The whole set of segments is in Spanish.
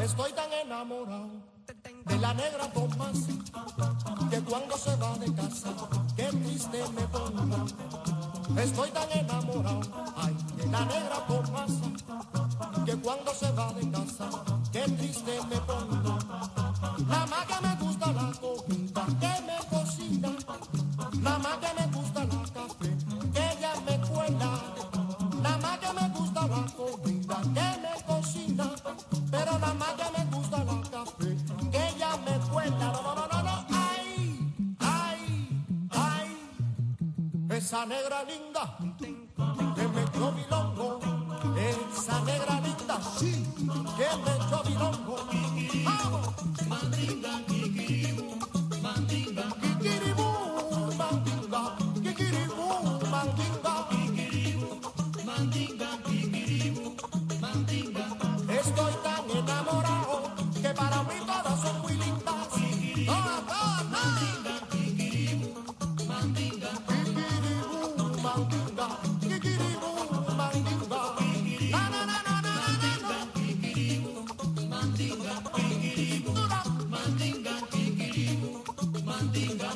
Estoy tan enamorado de la negra Tomasa que cuando se va de casa, qué triste me pongo. Estoy tan enamorado, ay, de la negra Tomasa que cuando se va de casa, qué triste me pongo. Nada más que me gusta la comida que me cocina, nada más que me gusta la café que ella me cuela, nada más que me gusta la comida que me cocina, pero nada más que me gusta la café que ella me cuela. No, no, no, no, no. Ay, ay, ay, esa negra linda que me echó bilongo, esa negra linda, sí, que me echó bilongo. ¡Vamos! Mandinga, kikiribu, mandinga, kikiribu, mandinga, kikiribu, mandinga, kikiribu, mandinga, kikiribu, mandinga. Estoy tan enamorado que para mí todas son muy lindas. ¡Todas, todas, todas! Kikiribu, mandinga, kikiribu, mandinga, kikiribu, mandinga. Na, na, na, na, na, na, na. Kikiribu, mandinga, kikiribu, mandinga, kikiribu, mandinga.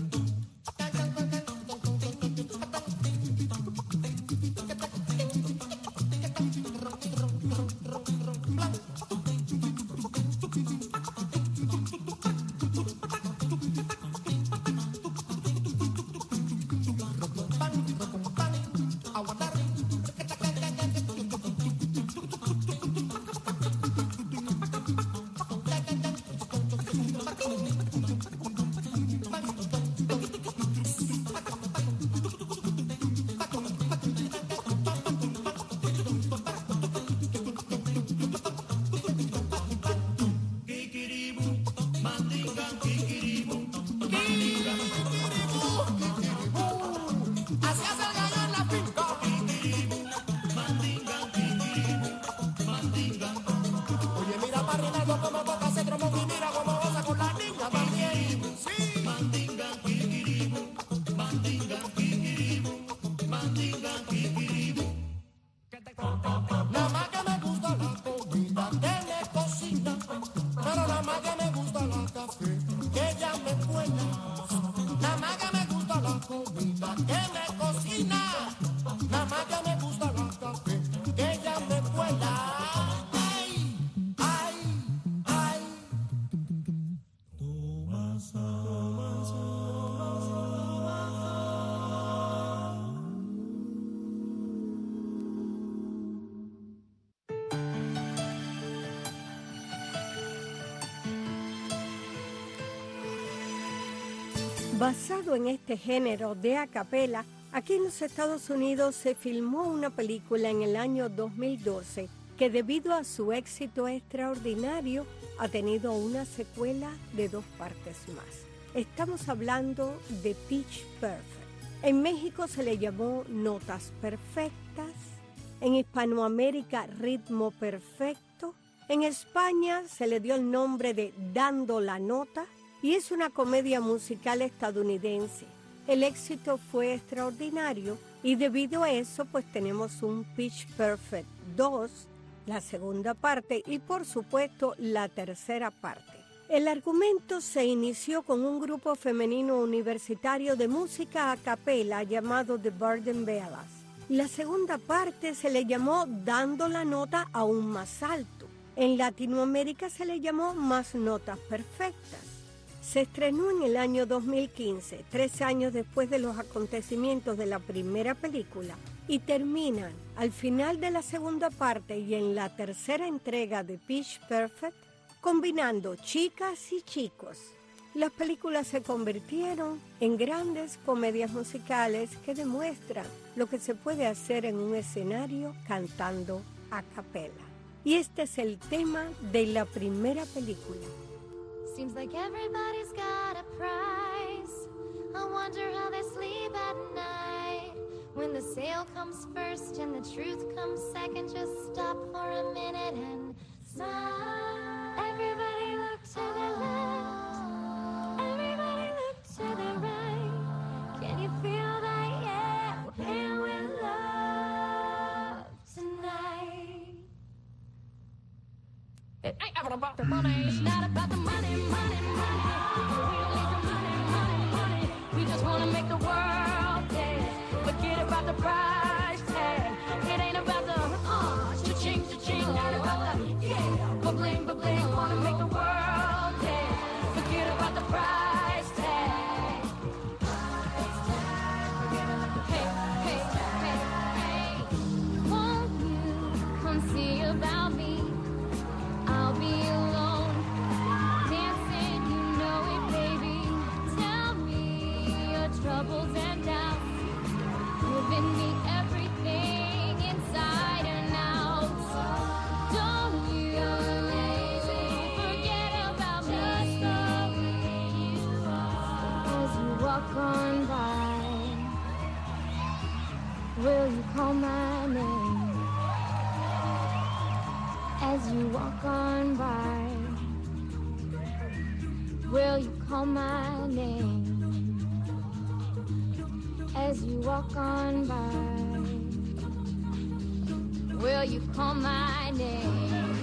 Nada más que me gusta la comida que me cocina, pero nada más que me gusta la café que ella me cuela. Nada más que me gusta la comida que me cocina, nada más que me gusta la café que ella me cuela. Ay, ay, ay. Basado en este género de a capela, aquí en los Estados Unidos se filmó una película en el año 2012 que debido a su éxito extraordinario ha tenido una secuela de 2 partes más. Estamos hablando de Pitch Perfect. En México se le llamó Notas Perfectas, en Hispanoamérica Ritmo Perfecto, en España se le dio el nombre de Dando la Nota, y es una comedia musical estadounidense. El éxito fue extraordinario y debido a eso pues tenemos un Pitch Perfect 2, la segunda parte y por supuesto la tercera parte. El argumento se inició con un grupo femenino universitario de música a capela llamado The Burden Bellas. La segunda parte se le llamó Dando la Nota aún más alto. En Latinoamérica se le llamó Más Notas Perfectas. Se estrenó en el año 2015, 3 años después de los acontecimientos de la primera película, y terminan al final de la segunda parte y en la tercera entrega de Pitch Perfect, combinando chicas y chicos. Las películas se convirtieron en grandes comedias musicales que demuestran lo que se puede hacer en un escenario cantando a capela. Y este es el tema de la primera película. Seems like everybody's got a price. I wonder how they sleep at night. When the sale comes first and the truth comes second, just stop for a minute and smile. Everybody look to the left. Everybody look to the right. Can you feel that? Yeah, we're playing with love tonight. never about the money. It's not about the money, money, money. We don't need the money, money, money. We just wanna make the world dance. Forget about the price tag. It ain't about the cha-ching, cha-ching. Not about the ba-bling, ba-bling. Wanna make the world dance. Forget about the price tag. Hey, hey, hey, hey. Won't you come see about me? I'll be alone, dancing, you know it, baby. Tell me your troubles and doubts. Giving me everything inside and out. Don't you forget about me. As you walk on by, will you call my name? As you walk on by, will you call my name? As you walk on by, will you call my name?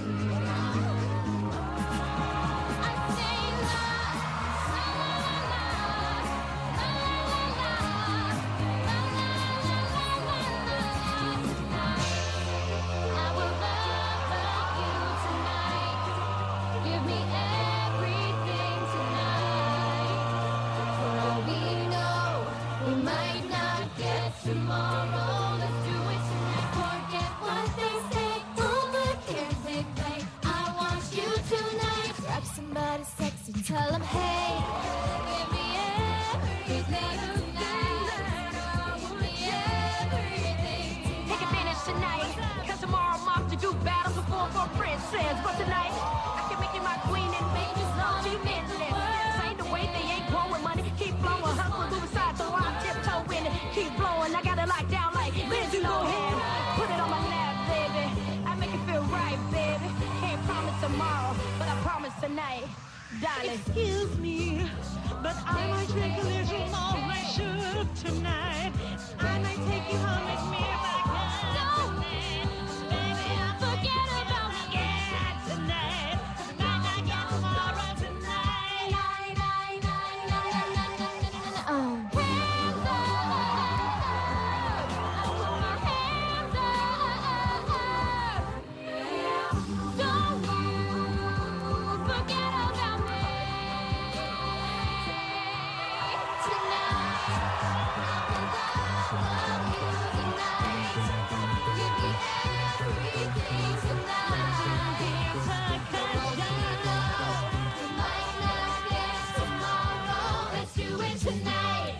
I say la, la la la la, la la la, la la la la. I will love you tonight. Give me everything tonight. For all we know, we might not get tomorrow. Let's do it tonight. Forget what they say. Overhear they play. I want you tonight. Grab somebody sexy. Tell them, hey, give me everything tonight. Give me everything. Take advantage tonight. Cause tomorrow I'm off to do battle before for princess. But tonight, I can make you my queen and make you so limitless. This ain't the way they ain't growing money. Keep flowing, hustle, move aside, so I tiptoe in it. Keep blowing, I got it locked down like Lindsay Lohan. Put it on my lap, baby. I make it feel right, baby. Can't promise tomorrow, but I promise tonight, darling. Excuse me, but I might drink a little more than I should tonight. I might take you home with me if I can tonight. Baby, Forget about me. yeah, tonight. Might not get tomorrow tonight. Hands up. I put my hands up. Don't you forget about me. Tonight, I will love you tonight. Give me everything tonight. For all you know, we might not get tomorrow. Let's do it tonight.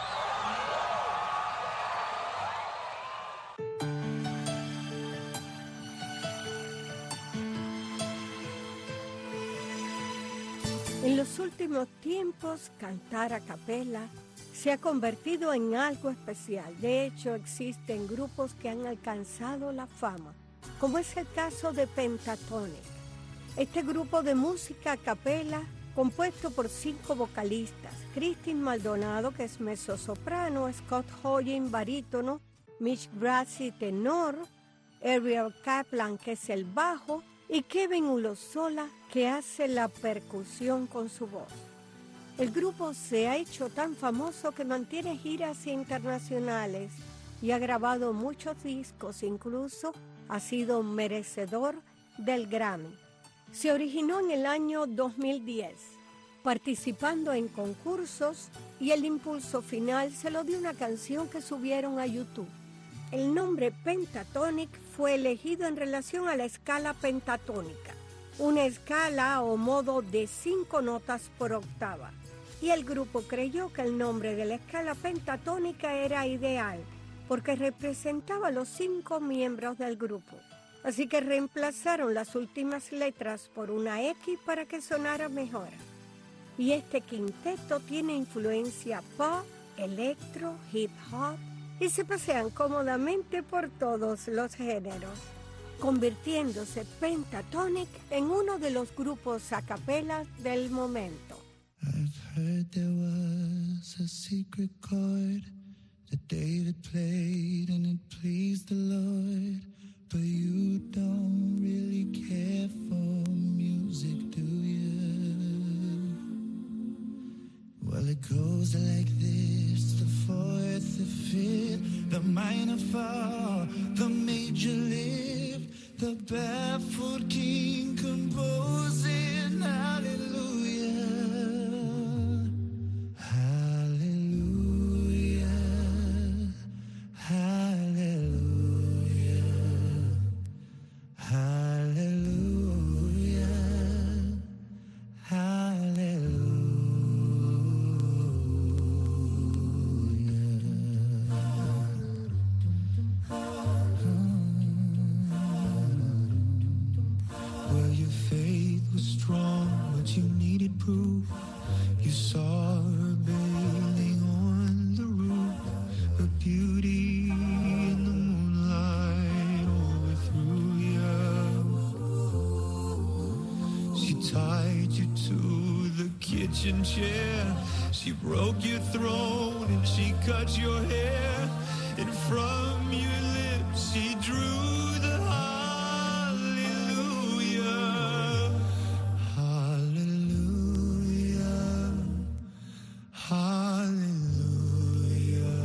En los últimos tiempos, cantar a capela se ha convertido en algo especial. De hecho, existen grupos que han alcanzado la fama, como es el caso de Pentatonix. Este grupo de música a capela, compuesto por 5 vocalistas: Christine Maldonado, que es mezzosoprano, Scott Hoying, barítono, Mitch Grassi, tenor, Ariel Kaplan, que es el bajo, y Kevin Ulosola, que hace la percusión con su voz. El grupo se ha hecho tan famoso que mantiene giras internacionales y ha grabado muchos discos, incluso ha sido merecedor del Grammy. Se originó en el año 2010, participando en concursos, y el impulso final se lo dio una canción que subieron a YouTube. El nombre Pentatonix fue elegido en relación a la escala pentatónica, una escala o modo de 5 notas por octava. Y el grupo creyó que el nombre de la escala pentatónica era ideal, porque representaba a los 5 miembros del grupo. Así que reemplazaron las últimas letras por una X para que sonara mejor. Y este quinteto tiene influencia pop, electro, hip hop, y se pasean cómodamente por todos los géneros, convirtiéndose Pentatonix en uno de los grupos a capela del momento. I've heard there was a secret chord that David played and it pleased the Lord, but you don't really care for music. the minor fall, the major lift, the barefoot king composing hallelujah, hallelujah, hallelujah, hallelujah, hallelujah. Well, your faith was strong, but you needed proof. You saw her bathing on the roof, her beauty in the moonlight overthrew you. She tied you to the kitchen chair, she broke your throat and she cut your hair, and from your lips she drew the hallelujah, hallelujah, hallelujah,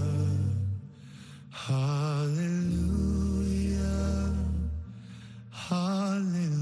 hallelujah, hallelujah.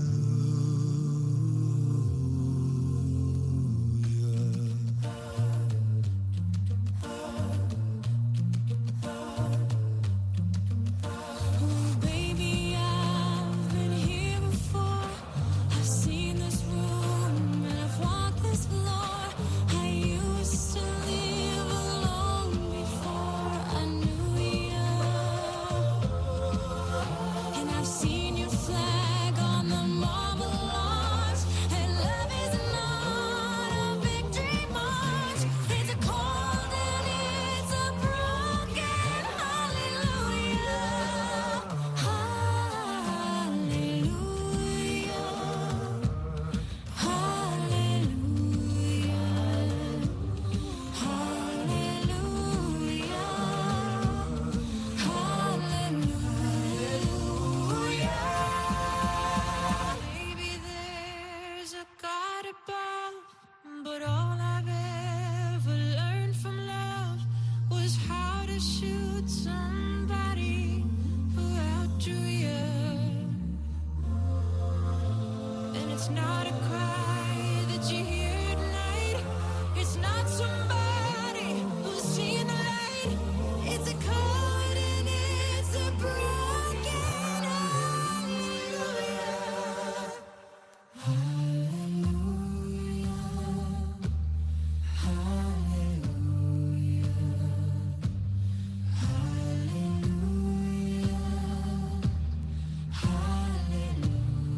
It's not a cry that you hear at night. It's not somebody who's seeing the light. It's a chord and it's a broken hallelujah. Hallelujah. Hallelujah. Hallelujah. Hallelujah.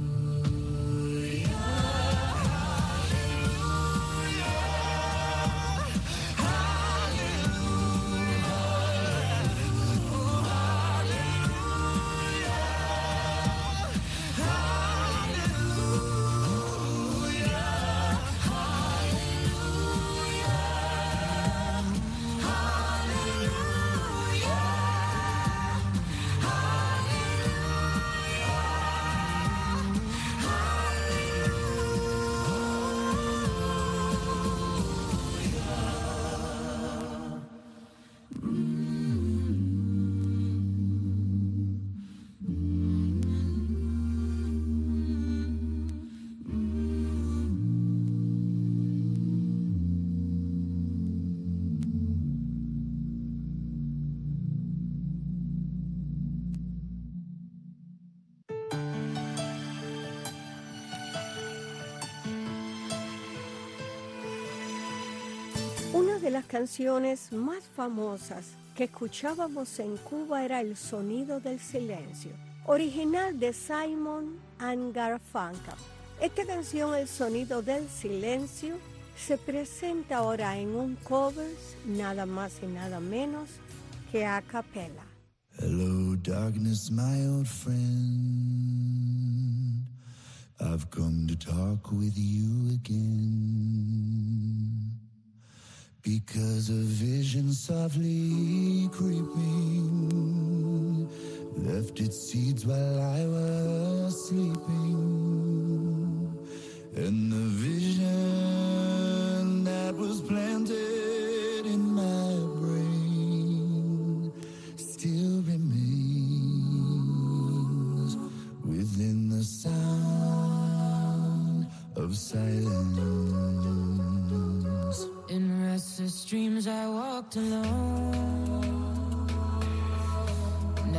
Una de las canciones más famosas que escuchábamos en Cuba era El sonido del silencio, original de Simon and Garfunkel. Esta canción, El sonido del silencio, se presenta ahora en un cover nada más y nada menos que a capella. Hello, darkness, my old friend. I've come to talk with you again. Because a vision softly creeping left its seeds while I was sleeping. And the vision that was planted in my brain still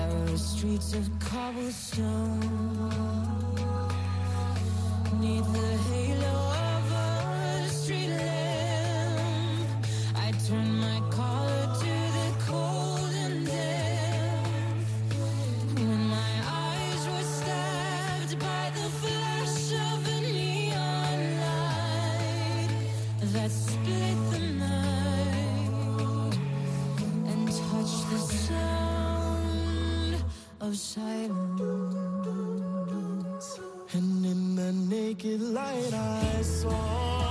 narrow streets of cobblestone, 'neath the halo of a street lamp, I turn my collar to the cold and damp. When my eyes were stabbed by the flash of a neon light that split the night and touched the sound of silence. And in the naked light I saw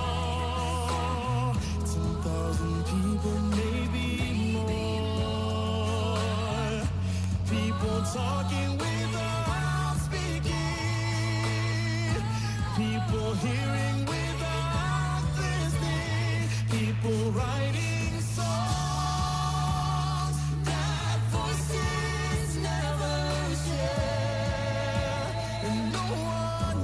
10,000 people, maybe more. People talking without speaking. People hearing without listening. People writing songs that voices never share. And no one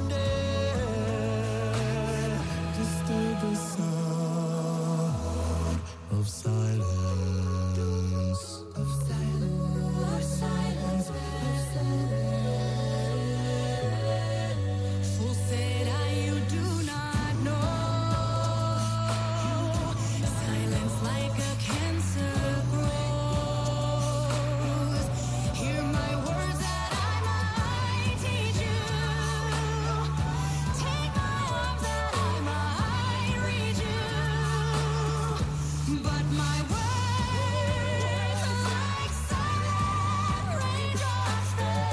dare disturb the sound of silence. Of silence. Of silence. Of silence. Fool said I, you do not know. Silence like a cancer grows. Hear my words that I might teach you. Take my arms that I might reach you. But my words like silent raindrops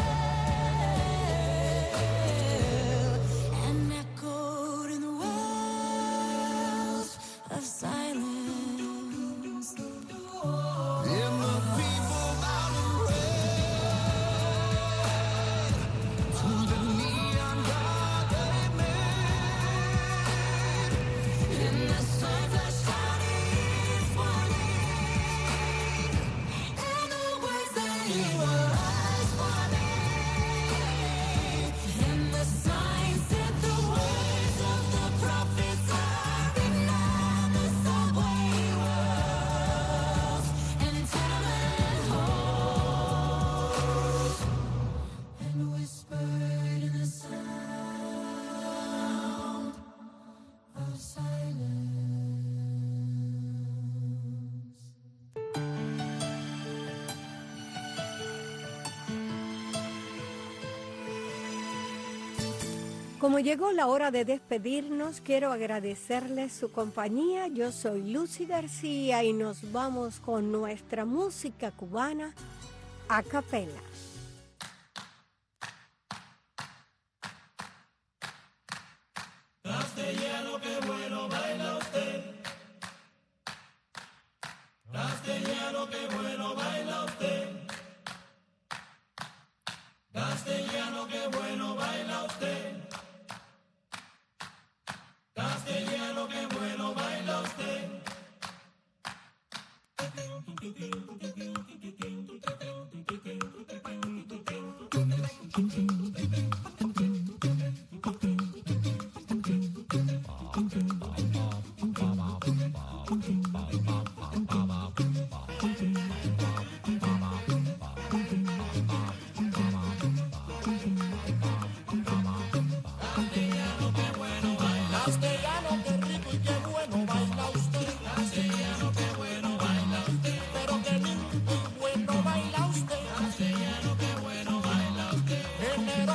fell and echoed in the wells of silence. And the people bowed and prayed to the neon god they made. And the sun flashed out its warning, and the words that he was forming, and the sign said the words of the prophets are written on the subway walls and tenement halls, and whispered in the sound of silence. Como llegó la hora de despedirnos, quiero agradecerles su compañía. Yo soy Lucy García y nos vamos con nuestra música cubana a capela. Castellano, qué rico y qué bueno baila usted. Castellano, qué bueno baila usted. Pero qué lindo y bueno baila usted. Castellano, qué bueno baila usted.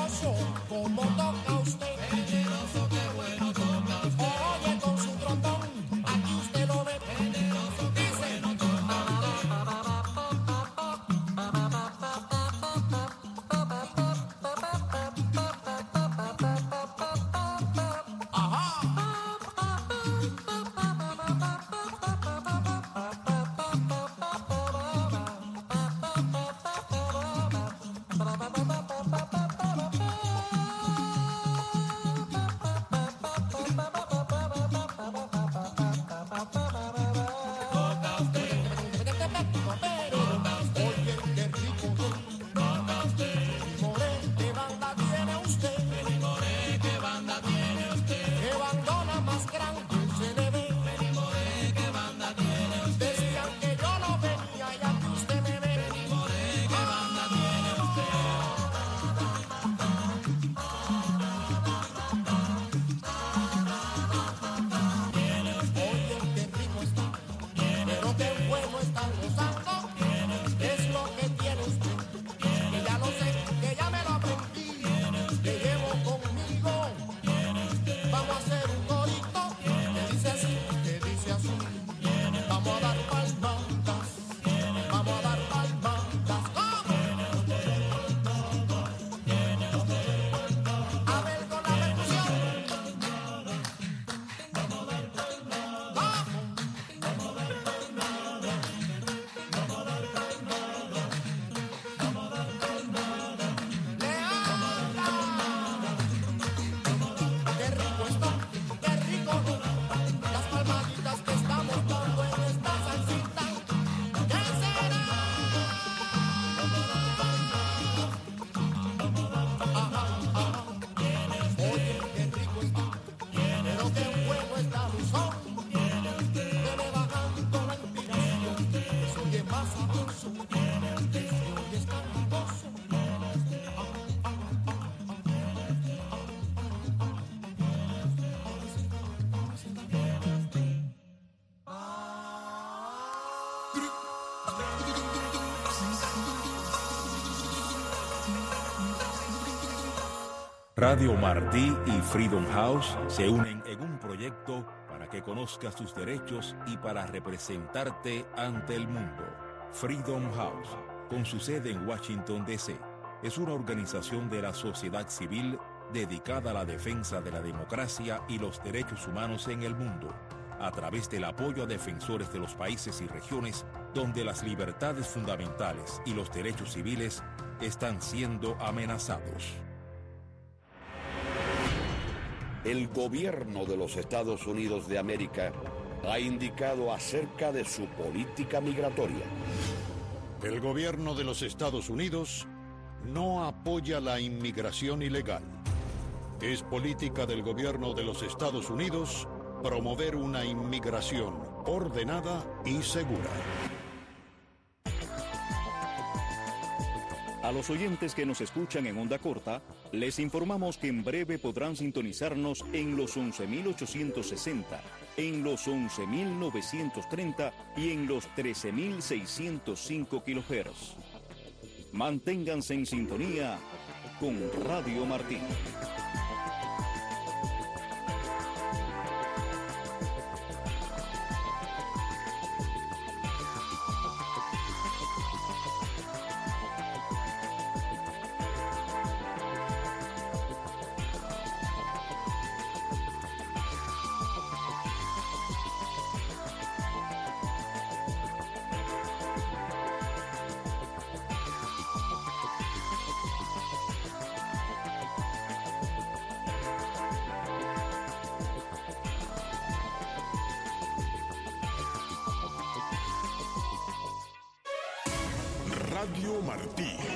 Radio Martí y Freedom House se unen en un proyecto para que conozcas tus derechos y para representarte ante el mundo. Freedom House, con su sede en Washington, D.C., es una organización de la sociedad civil dedicada a la defensa de la democracia y los derechos humanos en el mundo, a través del apoyo a defensores de los países y regiones donde las libertades fundamentales y los derechos civiles están siendo amenazados. El gobierno de los Estados Unidos de América ha indicado acerca de su política migratoria. El gobierno de los Estados Unidos no apoya la inmigración ilegal. Es política del gobierno de los Estados Unidos promover una inmigración ordenada y segura. A los oyentes que nos escuchan en onda corta, les informamos que en breve podrán sintonizarnos en los 11.860, en los 11.930 y en los 13.605 kHz. Manténganse en sintonía con Radio Martí. Radio Martí,